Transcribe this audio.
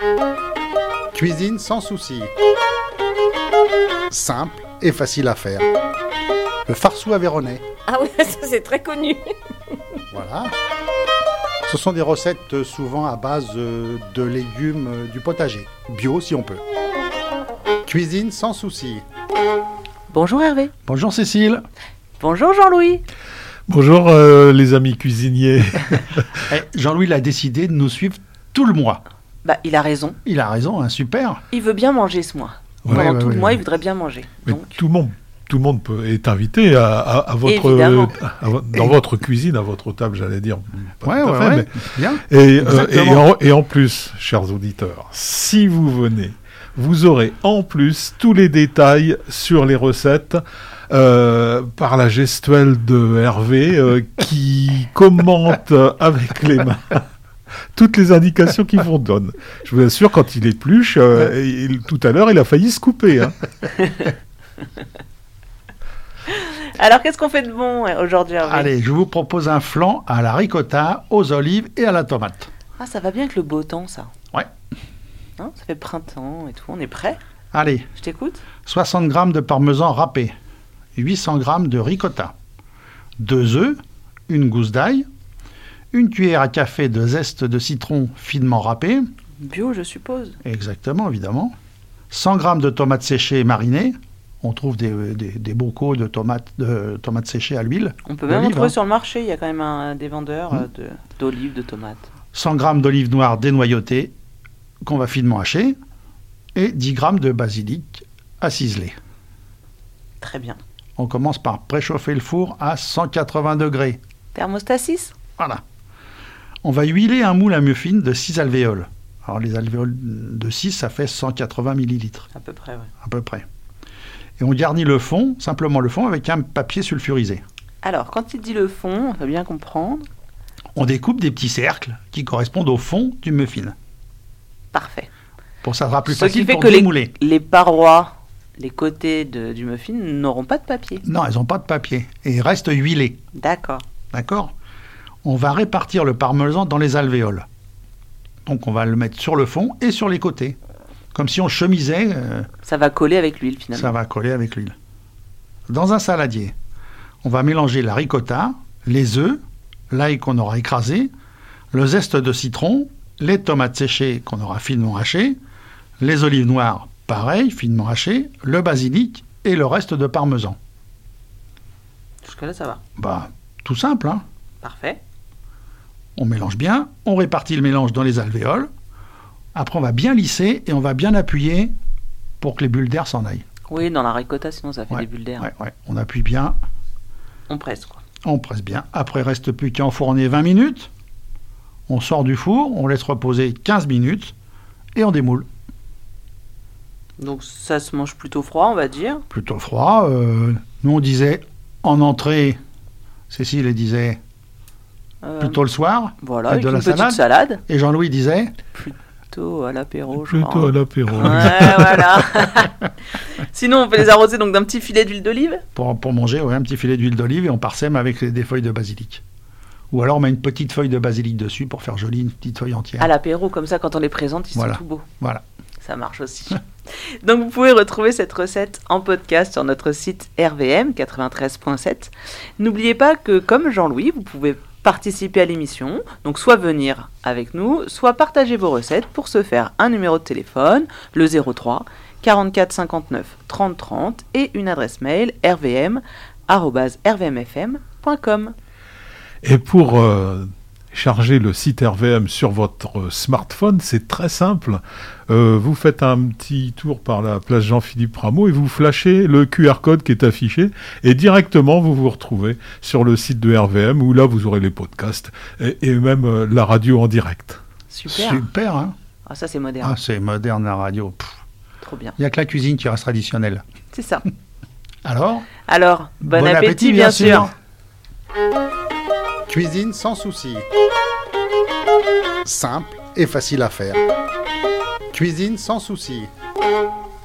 Cuisine sans souci. Simple et facile à faire. Le farceau aveyronnais. Ah oui, ça c'est très connu. Voilà. Ce sont des recettes souvent à base de légumes du potager. Bio si on peut. Cuisine sans souci. Bonjour Hervé. Bonjour Cécile. Bonjour Jean-Louis. Bonjour les amis cuisiniers. Jean-Louis il a décidé de nous suivre tout le mois. Bah, il a raison. Il a raison, hein, super. Il veut bien manger ce mois. Ouais, Pendant tout le mois, il voudrait bien manger. Mais Donc... tout le monde est invité à votre, dans votre cuisine, à votre table, j'allais dire. Ouais, mais bien. Et en plus, chers auditeurs, si vous venez, vous aurez en plus tous les détails sur les recettes par la gestuelle de Hervé qui commente avec les mains toutes les indications qu'il vous donne. Je vous assure, quand il épluche, tout à l'heure, il a failli se couper. Hein. Alors, qu'est-ce qu'on fait de bon aujourd'hui, Hervé ? Allez, je vous propose un flan à la ricotta, aux olives et à la tomate. Ah, ça va bien avec le beau temps, ça. Ouais. Hein, ça fait printemps et tout. On est prêt ? Allez, Je t'écoute. 60 g de parmesan râpé, 800 g de ricotta, 2 œufs, une gousse d'ail, une cuillère à café de zeste de citron finement râpé. Bio, je suppose. Exactement, évidemment. 100 g de tomates séchées marinées. On trouve des bocaux de tomates séchées à l'huile. On peut même en D'olive, trouver sur le marché. Il y a quand même des vendeurs d'olives, de tomates. 100 g d'olives noires dénoyautées qu'on va finement hacher. Et 10 g de basilic à ciseler. Très bien. On commence par préchauffer le four à 180 degrés. Thermostat 6 ? Voilà. On va huiler un moule à muffins de 6 alvéoles. Alors les alvéoles de 6, ça fait 180 millilitres. À peu près, oui. À peu près. Et on garnit le fond, simplement le fond, avec un papier sulfurisé. Alors, quand il dit le fond, on va bien comprendre. On découpe des petits cercles qui correspondent au fond du muffin. Parfait. Pour ça sera plus Ce facile qui fait pour que démouler. les parois, les côtés du muffin n'auront pas de papier. Non, elles n'ont pas de papier. Et ils restent huilés. D'accord. D'accord ? On va répartir le parmesan dans les alvéoles. Donc on va le mettre sur le fond et sur les côtés. Comme si on chemisait. Ça va coller avec l'huile finalement. Ça va coller avec l'huile. Dans un saladier, on va mélanger la ricotta, les œufs, l'ail qu'on aura écrasé, le zeste de citron, les tomates séchées qu'on aura finement hachées, les olives noires, pareil, finement hachées, le basilic et le reste de parmesan. Jusque-là, ça va. Bah, tout simple, hein. Parfait. On mélange bien, on répartit le mélange dans les alvéoles. Après, on va bien lisser et on va bien appuyer pour que les bulles d'air s'en aillent. Oui, dans la ricotta, sinon ça fait des bulles d'air. Ouais. On appuie bien. On presse, quoi. On presse bien. Après, il ne reste plus qu'à enfourner 20 minutes. On sort du four, on laisse reposer 15 minutes et on démoule. Donc ça se mange plutôt froid, on va dire. Plutôt froid. Nous, on disait en entrée, Cécile elle disait plutôt le soir. Voilà, avec avec de une la petite salade. Et Jean-Louis disait Plutôt à l'apéro, je Plutôt crois. à l'apéro. Ouais, voilà. Sinon, on peut les arroser donc d'un petit filet d'huile d'olive. Pour manger, un petit filet d'huile d'olive et on parsème avec des feuilles de basilic. Ou alors on met une petite feuille de basilic dessus pour faire joli, une petite feuille entière. À l'apéro, comme ça, quand on les présente, ils sont tout beaux. Voilà. Ça marche aussi. Donc, vous pouvez retrouver cette recette en podcast sur notre site RVM 93.7. N'oubliez pas que, comme Jean-Louis, vous pouvez participer à l'émission. Donc, soit venir avec nous, soit partager vos recettes. Pour ce faire, un numéro de téléphone, le 03 44 59 30 30 et une adresse mail rvm@rvmfm.com. Et pour charger le site RVM sur votre smartphone, c'est très simple. Vous faites un petit tour par la place Jean-Philippe Rameau et vous flashez le QR code qui est affiché et directement vous vous retrouvez sur le site de RVM où là vous aurez les podcasts et même la radio en direct. Super, hein. Ah, ça c'est moderne. Ah, c'est moderne la radio. Trop bien. Il n'y a que la cuisine qui reste traditionnelle. C'est ça. Alors, bon appétit bien sûr. Cuisine sans souci. Simple et facile à faire. Cuisine sans souci.